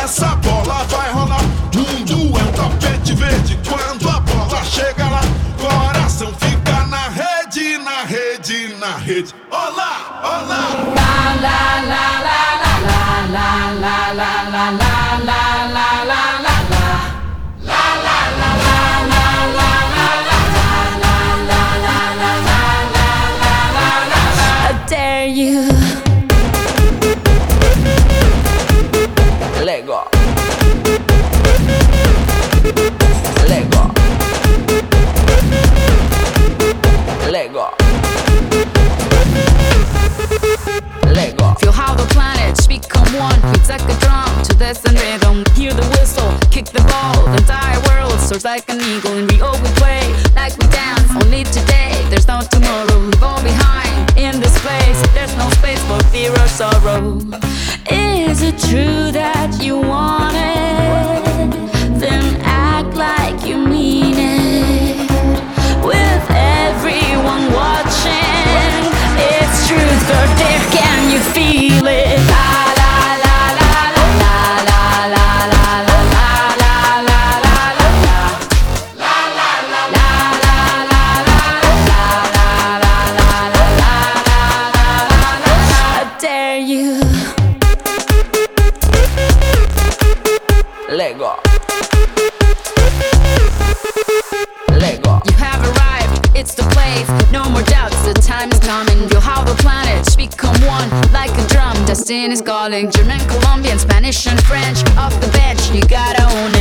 essa bola vai rolar. Mundo é um tapete verde. Quando a bola chega lá, coração fica na rede, na rede, na rede. Olá, olá. La la la la la la la la la la la la la la. Dare you. Lego. Lego. Lego. Lego. Feel how the planets become one. It's like a drum to this and rhythm. Hear the whistle, kick the ball. The entire world soars like an eagle. And we all we play like we dance. Only today, there's no tomorrow. Leave all behind in this place. There's no space for fear or sorrow. Is it true that you want it? Then act like you mean it. With everyone watching, it's truth or dare. Can you feel it? La la la la la la la la la la la la la la. La la la la la la la la la. I dare you. Lego. Lego. You have arrived, it's the place. No more doubts, the time is coming. Feel how the planets become one, like a drum. Destiny is calling. German, Colombian, Spanish and French. Off the bench, you gotta own